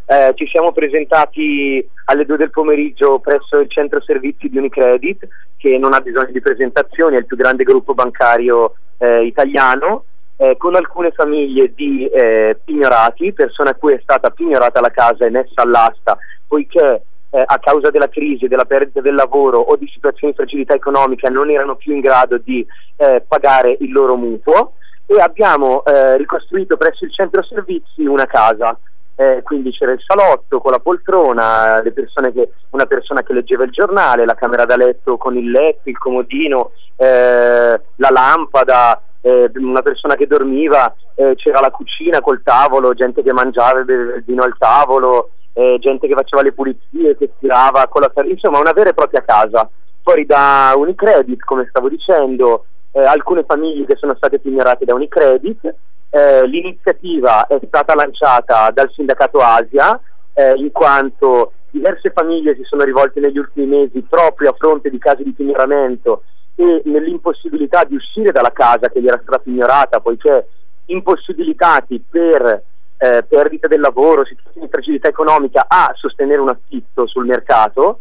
Ci siamo presentati alle 2 del pomeriggio presso il centro servizi di Unicredit, che non ha bisogno di presentazioni, è il più grande gruppo bancario italiano, con alcune famiglie di pignorati, persone a cui è stata pignorata la casa e messa all'asta, poiché a causa della crisi, della perdita del lavoro o di situazioni di fragilità economica non erano più in grado di pagare il loro mutuo, e abbiamo ricostruito presso il centro servizi una casa. Quindi c'era il salotto con la poltrona, una persona che leggeva il giornale, la camera da letto con il letto, il comodino, la lampada, una persona che dormiva, c'era la cucina col tavolo, gente che mangiava e beveva il vino al tavolo, gente che faceva le pulizie, che tirava con insomma una vera e propria casa. Fuori da Unicredit, come stavo dicendo, alcune famiglie che sono state pignorate da Unicredit. L'iniziativa è stata lanciata dal sindacato Asia, in quanto diverse famiglie si sono rivolte negli ultimi mesi proprio a fronte di casi di pignoramento e nell'impossibilità di uscire dalla casa che gli era stata pignorata, poiché impossibilitati per perdita del lavoro, situazioni di fragilità economica, a sostenere un affitto sul mercato.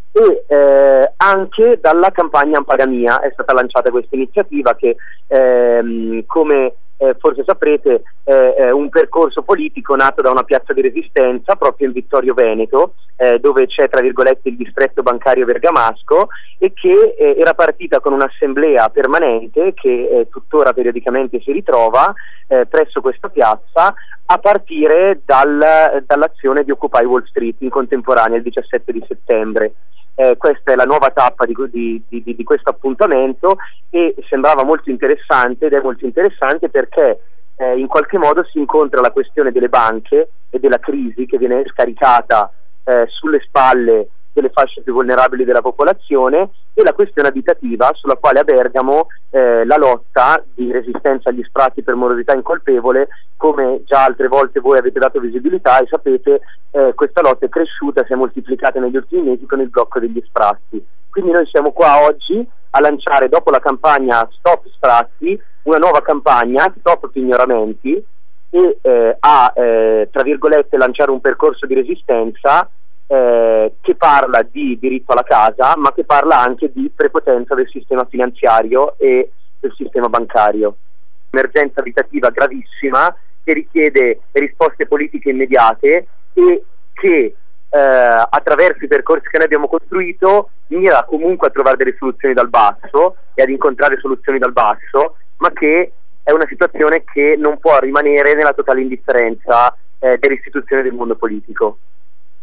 E anche dalla campagna Ampagamia è stata lanciata questa iniziativa che, come forse saprete, è un percorso politico nato da una piazza di resistenza proprio in Vittorio Veneto, dove c'è tra virgolette il distretto bancario bergamasco, e che era partita con un'assemblea permanente che tuttora periodicamente si ritrova presso questa piazza, a partire dall'azione di Occupy Wall Street in contemporanea il 17 di settembre. Questa è la nuova tappa di questo appuntamento, e sembrava molto interessante, ed è molto interessante perché in qualche modo si incontra la questione delle banche e della crisi che viene scaricata sulle spalle delle fasce più vulnerabili della popolazione, e la questione abitativa, sulla quale a Bergamo la lotta di resistenza agli sfratti per morosità incolpevole, come già altre volte voi avete dato visibilità e sapete, questa lotta è cresciuta, si è moltiplicata negli ultimi mesi con il blocco degli sfratti. Quindi noi siamo qua oggi a lanciare, dopo la campagna Stop Sfratti, una nuova campagna Stop Pignoramenti, e tra virgolette lanciare un percorso di resistenza che parla di diritto alla casa, ma che parla anche di prepotenza del sistema finanziario e del sistema bancario. Emergenza abitativa gravissima che richiede risposte politiche immediate, e che attraverso i percorsi che noi abbiamo costruito mira comunque a trovare delle soluzioni dal basso e ad incontrare soluzioni dal basso, ma che è una situazione che non può rimanere nella totale indifferenza delle istituzioni del mondo politico.